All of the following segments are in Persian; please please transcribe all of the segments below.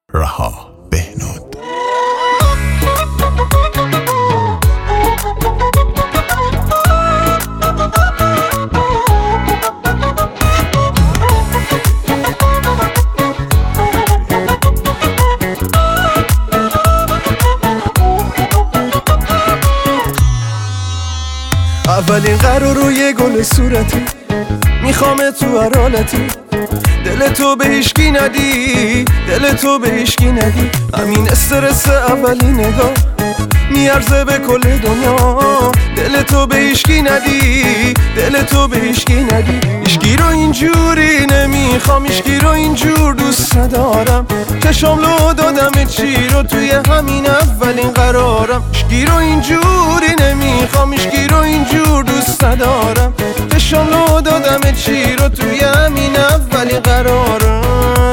رها بهنود. اولین قرار روی گل صورتی، میخوام تو هر حالتی، دل تو به هیچکی ندی، دل تو به هیچکی ندی. همین استرس اولی نگاه میارزه به کل دنیا، دل تو به هیچکی ندی، دل تو به هیچکی ندی. هیچکی رو اینجوری نمیخوام، هیچکی رو اینجور دوست ندارم، چشام لو دادم چی رو توی همین اولین قرارم. هیچکی رو اینجوری نمیخوام، هیچکی رو اینجور دوست ندارم، چشام لو دادم چی رو توی همین اولین قرارم.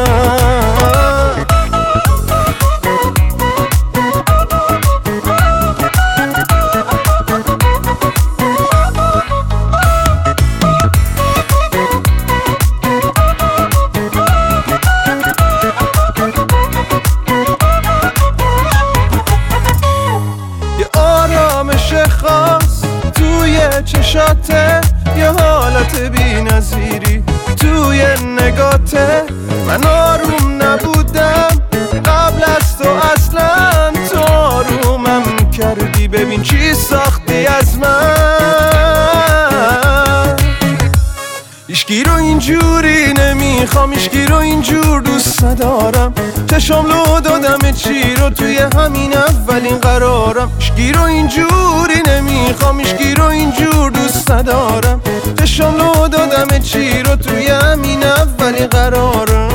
خاص توی چشاته، یه حالت بی نظیری توی نگاته. من آروم نبودم قبل از تو، اصلا تو آرومم کردی، ببین چی ساختی از من. هیچکی رو اینجوری نمیخوام، هیچکی رو اینجور دوست ندارم، چشام لو دادم چی رو توی همین اولین قرارم. هیچکی رو اینجوری نمیخوام، هیچکی رو اینجور دوست ندارم، چشام لو دادم چی رو توی همین اولین قرارم.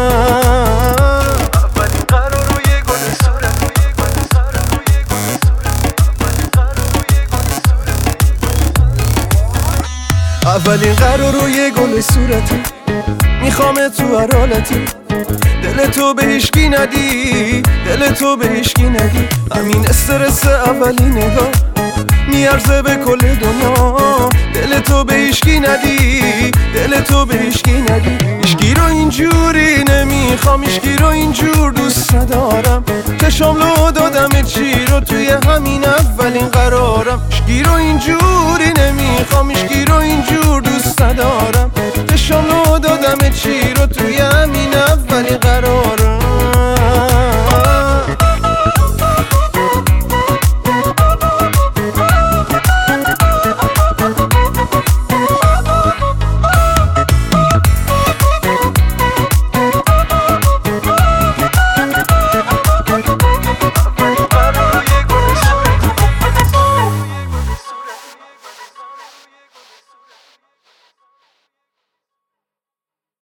اولین قرار روی گل صورتی، میخوام تو هر حالتی، دل تو به هیچکی ندی، دل تو به هیچکی ندی. همین استرس اولی نگاه میارزه به کل دنیا، دل تو به هیچکی ندی، دل تو به هیچکی ندی. هیچکی رو اینجوری نمیخوام، هیچکی رو اینجور دوست ندارم، چشام لو دادم چی رو توی همین اولین قرارم. هیچکی رو اینجوری نمیخوام، هیچکی رو اینجور دوست ندارم، چشام لو دادم چی رو توی همین اولین قرارم.